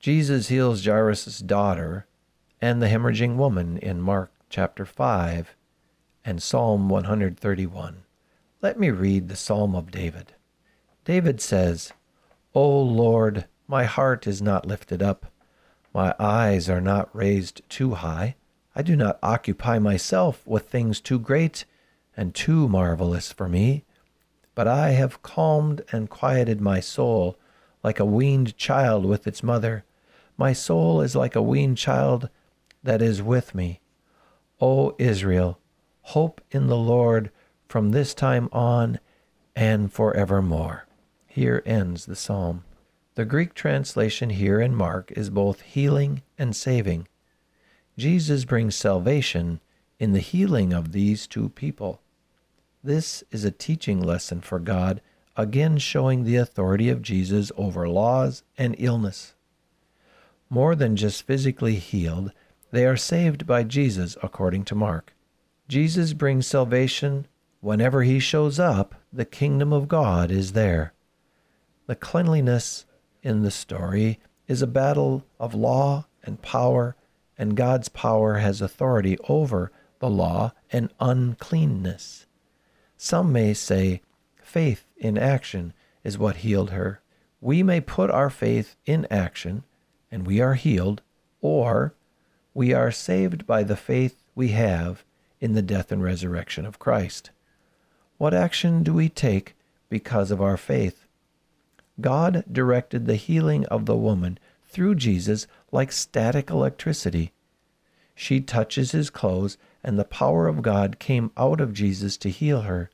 Jesus heals Jairus' daughter and the hemorrhaging woman in Mark chapter 5 and Psalm 131. Let me read the Psalm of David. David says, "O Lord, my heart is not lifted up. My eyes are not raised too high. I do not occupy myself with things too great and too marvelous for me. But I have calmed and quieted my soul like a weaned child with its mother. My soul is like a weaned child that is with me. O Israel, hope in the Lord from this time on and forevermore." Here ends the psalm. The Greek translation here in Mark is both healing and saving. Jesus brings salvation in the healing of these two people. This is a teaching lesson for God, again showing the authority of Jesus over laws and illness. More than just physically healed, they are saved by Jesus, according to Mark. Jesus brings salvation. Whenever he shows up, the kingdom of God is there. The cleanliness in the story is a battle of law and power, and God's power has authority over the law and uncleanness. Some may say faith in action is what healed her. We may put our faith in action and we are healed, or we are saved by the faith we have in the death and resurrection of Christ. What action do we take because of our faith? God directed the healing of the woman through Jesus like static electricity. She touches his clothes, and the power of God came out of Jesus to heal her.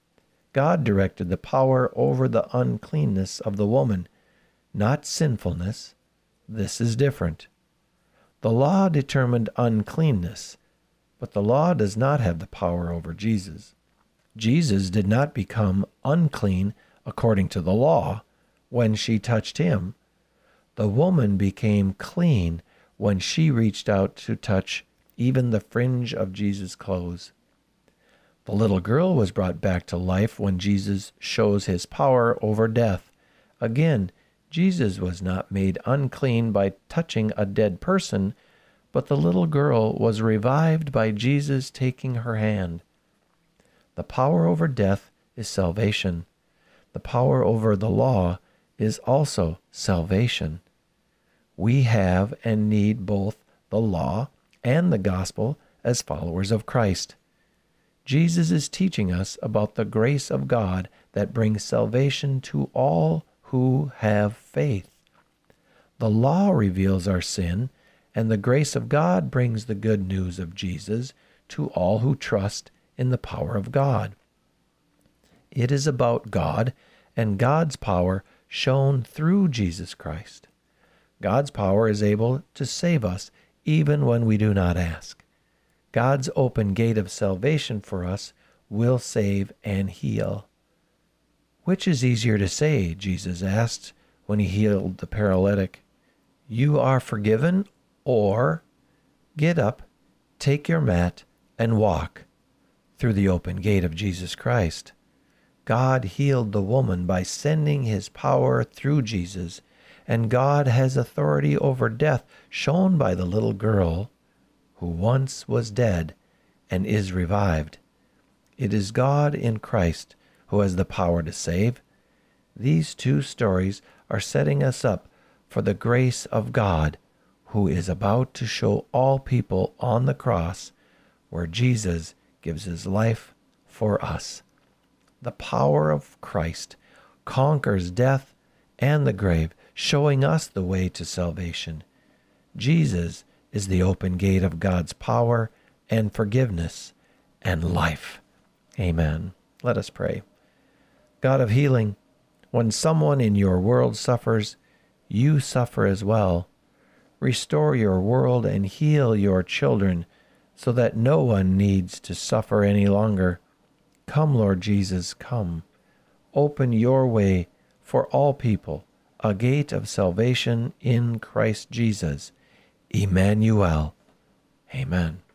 God directed the power over the uncleanness of the woman, not sinfulness. This is different. The law determined uncleanness, but the law does not have the power over Jesus. Jesus did not become unclean according to the law when she touched him. The woman became clean when she reached out to touch even the fringe of Jesus' clothes. The little girl was brought back to life when Jesus shows his power over death. Again, Jesus was not made unclean by touching a dead person, but the little girl was revived by Jesus taking her hand. The power over death is salvation. The power over the law is also salvation. We have and need both the law and the gospel as followers of Christ. Jesus is teaching us about the grace of God that brings salvation to all who have faith. The law reveals our sin, and the grace of God brings the good news of Jesus to all who trust in the power of God. It is about God and God's power shown through Jesus Christ. God's power is able to save us even when we do not ask. God's open gate of salvation for us will save and heal. Which is easier to say, Jesus asked when he healed the paralytic. You are forgiven, or get up, take your mat, and walk through the open gate of Jesus Christ. God healed the woman by sending his power through Jesus, and God has authority over death shown by the little girl who once was dead and is revived. It is God in Christ who has the power to save. These two stories are setting us up for the grace of God, who is about to show all people on the cross where Jesus gives his life for us. The power of Christ conquers death and the grave, showing us the way to salvation. Jesus is the open gate of God's power and forgiveness and life. Amen. Let us pray. God of healing, when someone in your world suffers, you suffer as well. Restore your world and heal your children so that no one needs to suffer any longer. Come, Lord Jesus, come. Open your way for all people, a gate of salvation in Christ Jesus. Emmanuel. Amen.